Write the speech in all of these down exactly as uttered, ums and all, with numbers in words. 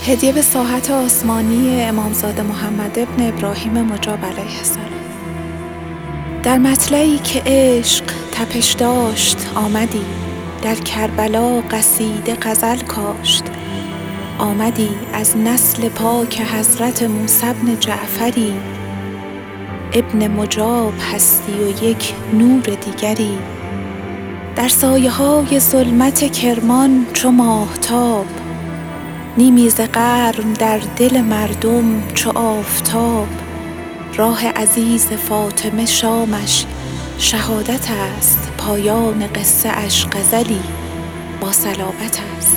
هدیه به ساحت آسمانی امامزاده محمد ابن ابراهیم مجاب علیه السلام. در مطلعی که عشق تپش داشت آمدی، در کربلا قصیده غزل کاشت آمدی، از نسل پاک حضرت موسی بن جعفری، ابن مجاب هستی و یک نور دیگری. در سایه های ظلمت کرمان چو ماهتاب، نیمی ز قرن در دل مردم چو آفتاب. راه عزیز فاطمه شامش شهادت است، پایان قصه اش غزلی با صلابت است.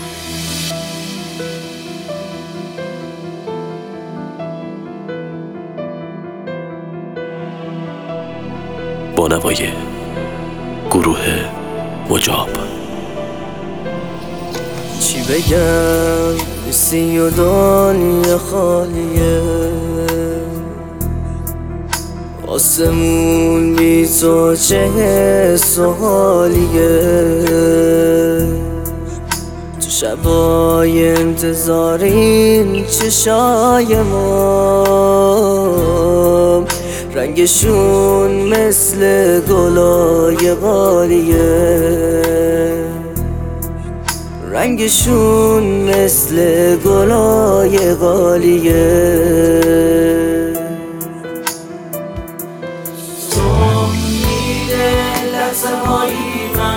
با نوای گروه مجاب. چی بگم سی و دنیا خالیه، آسمون بی تو چه سوالیه. تو شبای انتظارین چشای ما، رنگشون مثل گلای غالیه، رنگشون مثل گلای غالیه. تو میده لحظه هایی من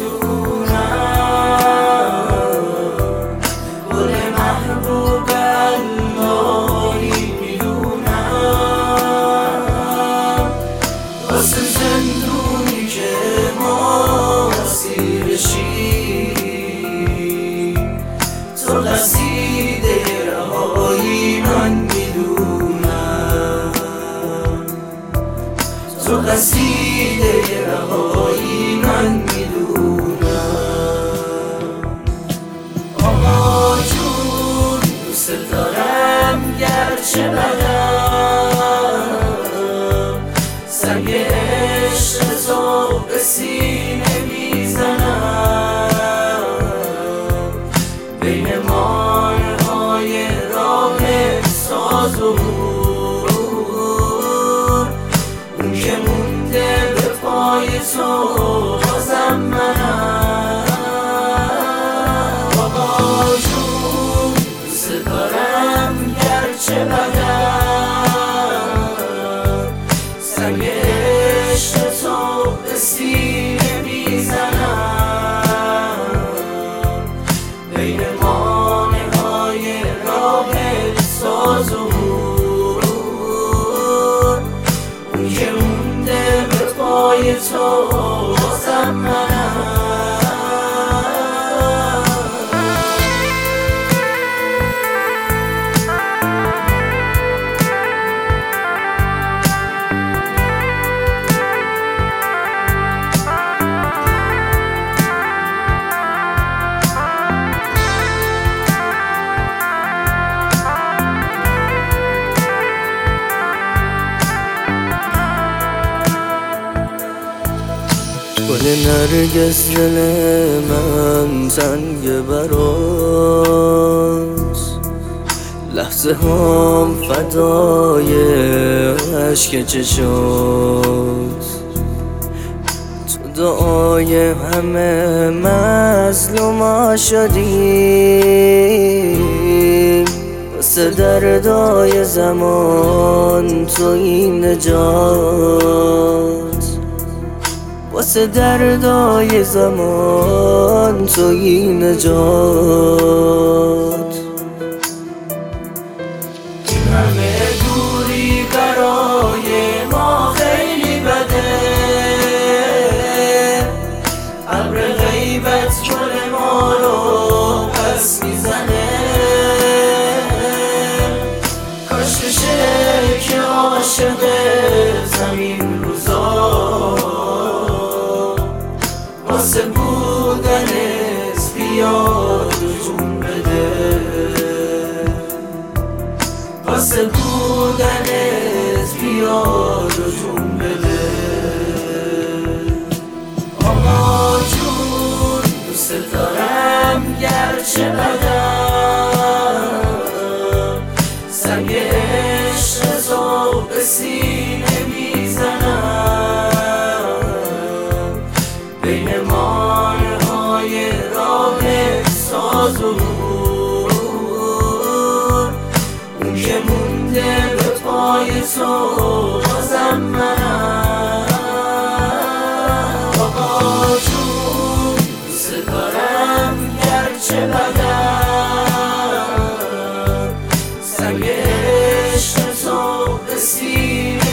میدونم، گل محبوب اللهی میدونم، واسه زندونی که ما سیرشی، تو قصیده رهایی من میدونم، تو قصیده رهایی من میدونم. آقا جون دوست دارم گرچه بدم، سنگ عشق تو به سینه میزنم، بین مارهای راه سازون، اون که مونده به پای تو بازم منم. آقا جون دوست دارم گرچه بدم، سنگ عشق تو به سینه میزنم، بین مانه های راه سازون، اون که مونده به پای تو بازم منم. گل نرگس دل من تنگ براست، لحظه هم فدای عشق چشات. تو دعای همه مظلوما شدی، واسه دردای زمان توی نجات، واسه دردای زمان توی نجات. این همه دوری برای ما خیلی بده، ابر غیبت گل ما رو پس میزنه، کاش بشه که عاشق زمین روزا واسه بودنت بیاد و جون بده، واسه بودنت بیاد و جون بده. آقا جون دوست دارم گرچه بدم، های راه سازون، اون که مونده به پای تو بازم منم. آقا جون دوست دارم گرچه بدم، سنگ عشق تو به سینه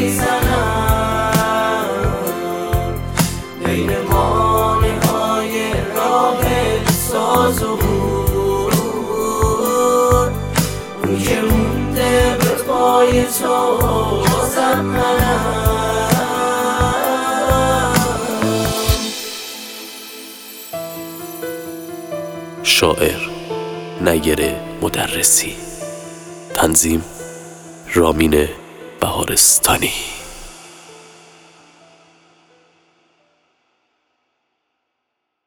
میزنم، بین مانع های راه سازون، اون که مونده به پای تو بازم منم. شاعر نیر مدرسی، تنظیم رامین بهارستانی.